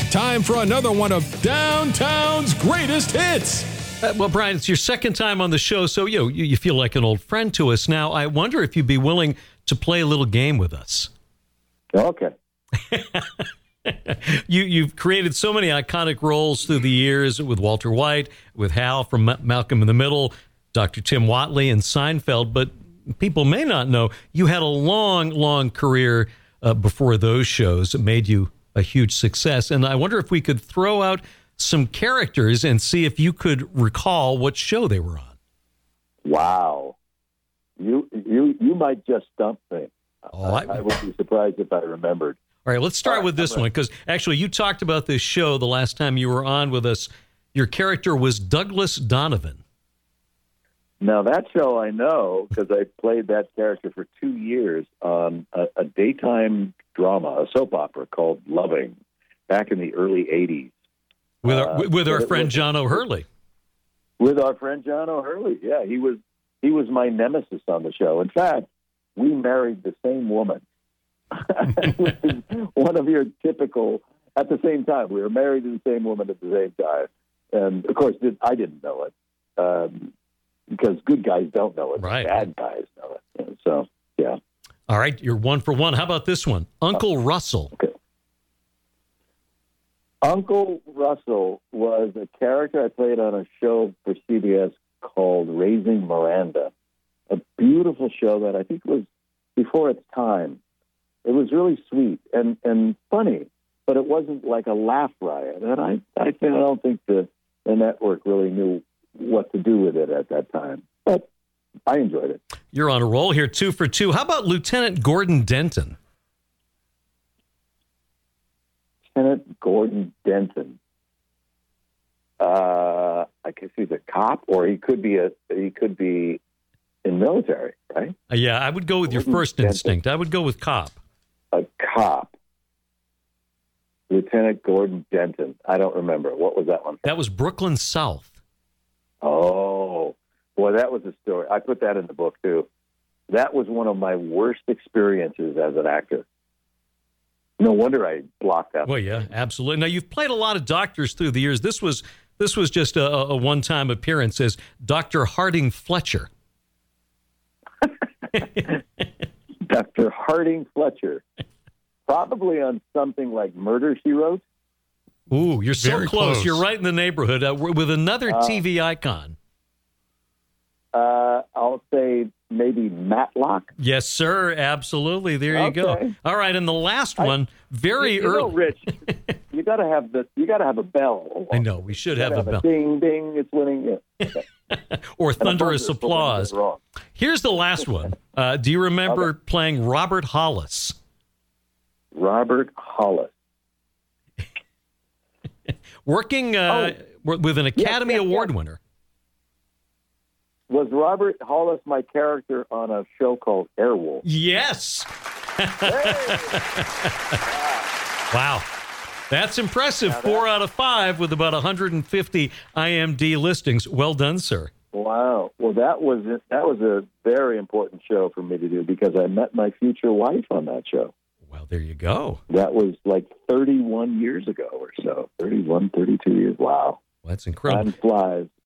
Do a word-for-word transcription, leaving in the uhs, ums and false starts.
Time for another one of Downtown's greatest hits. Uh, well, Brian, it's your second time on the show, so you know, you, you feel like an old friend to us. Now, I wonder if you'd be willing to play a little game with us. Okay. you, you've created so many iconic roles through the years with Walter White, with Hal from Ma- Malcolm in the Middle, Doctor Tim Watley, and Seinfeld, but people may not know you had a long, long career uh, before those shows that made you a huge success. And I wonder if we could throw out some characters and see if you could recall what show they were on. Wow. You you you might just stump me. Oh, I, I, I would be surprised if I remembered. All right, let's start right, with this one, because actually you talked about this show the last time you were on with us. Your character was Douglas Donovan. Now, that show I know because I played that character for two years on a, a daytime drama, a soap opera called Loving, back in the early eighties. With our, uh, with our it, friend with, John O'Hurley. With our friend John O'Hurley, yeah. He was, he was my nemesis on the show. In fact, we married the same woman. Which is one of your typical, at the same time. We were married to the same woman at the same time. And, of course, I didn't know it. Um, because good guys don't know it. Right. Bad guys know it. So, yeah. All right, you're one for one. How about this one? Uncle uh, Russell. Okay. Uncle Russell was a character I played on a show for C B S called Raising Miranda, a beautiful show that I think was before its time. It was really sweet and, and funny, but it wasn't like a laugh riot. And I, I, think, I don't think the, the network really knew what to do with it at that time. But I enjoyed it. You're on a roll here, two for two. How about Lieutenant Gordon Denton? Lieutenant Gordon Denton. Uh, I guess he's a cop, or he could be a he could be in military, right? Uh, yeah, I would go with Gordon your first Denton. instinct. I would go with cop. A cop. Lieutenant Gordon Denton. I don't remember. What was that one? That was Brooklyn South. Oh, boy, that was a story. I put that in the book, too. That was one of my worst experiences as an actor. No wonder I blocked that. Well, yeah, absolutely. Now, you've played a lot of doctors through the years. This was this was just a, a one-time appearance as Doctor Harding Fletcher. Doctor Harding Fletcher. Probably on something like Murder, She Wrote. Ooh, you're so Very close. close. You're right in the neighborhood uh, with another Uh, T V icon. Uh, I'll say maybe Matlock. Yes, sir. Absolutely. There you Okay. go. All right, and the last I- one, very you, you early. know, Rich, you got to have the you got to have a bell. I know we should You have gotta a bell ding ding. It's winning. Yeah. or And a thunderous buzzer for when applause. it's wrong. Here's the last one. Uh, do you remember Okay. playing Robert Hollis? Robert Hollis. Working uh, with an Academy yes, Award yes. winner. Was Robert Hollis my character on a show called Airwolf? Yes. Wow. That's impressive. Now that- Four out of five with about one hundred fifty I M D listings. Well done, sir. Wow. Well, that was that was a very important show for me to do because I met my future wife on that show. Well, there you go. That was like thirty-one years ago or so. thirty-one, thirty-two years. Wow. Well, that's incredible. Time flies.